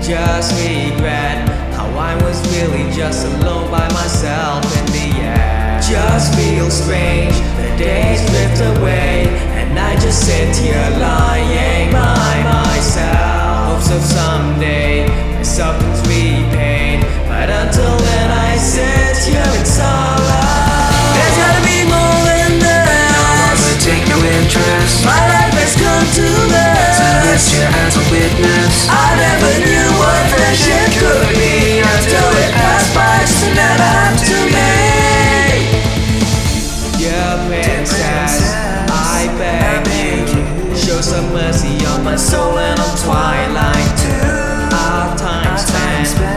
Just regret how I was really just alone by myself in the end. Just feel strange, the days drift away, and I just sit here lying by myself. Hopes of someday my suffering's repaid, but until then I sit here in sorrow. There's gotta be more than this. No more would take no interest. My life has come to this. To rest here as a witness. I never knew what friendship could be until it passed by just to never have to make. Dear princess, I beg you, show some mercy on my soul in a twilight. Our time spent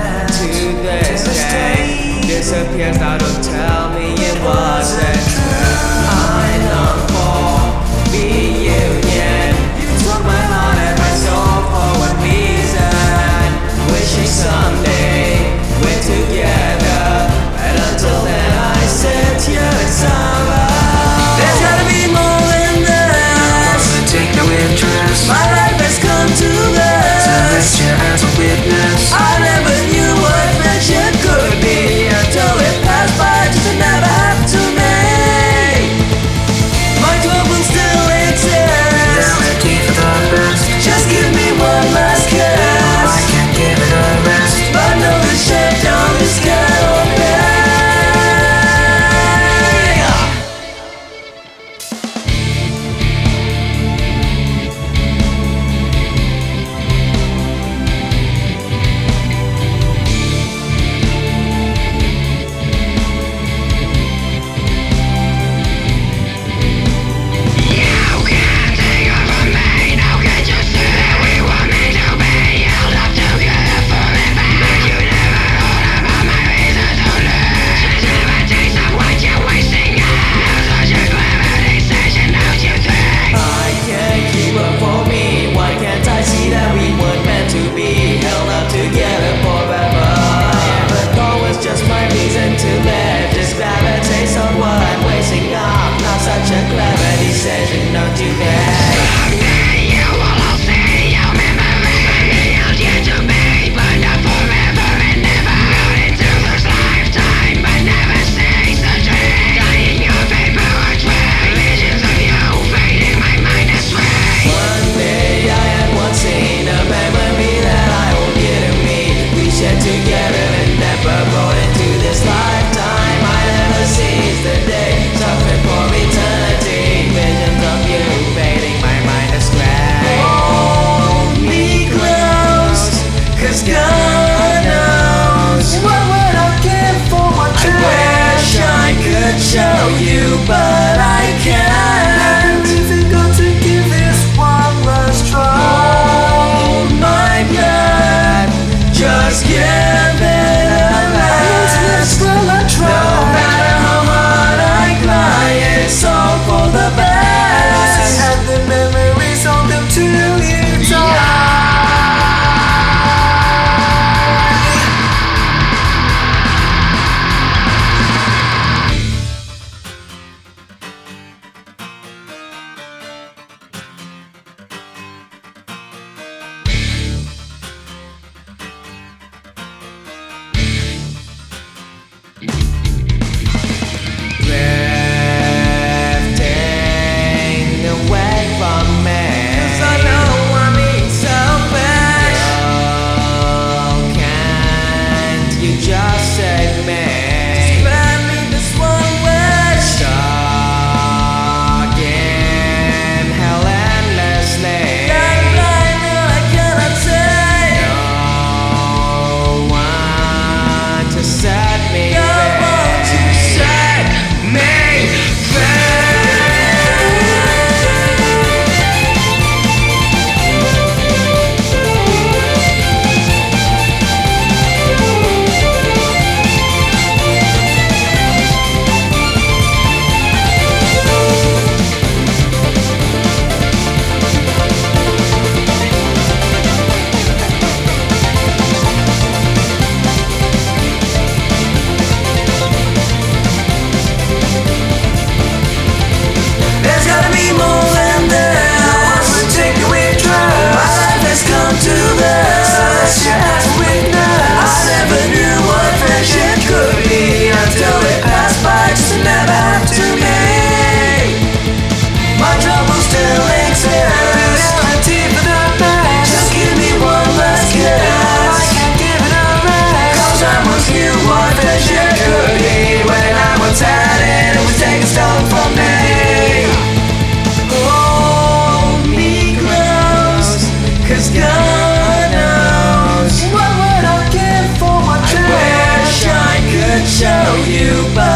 'cause God knows what would I give for my trash. I wish I could show you, but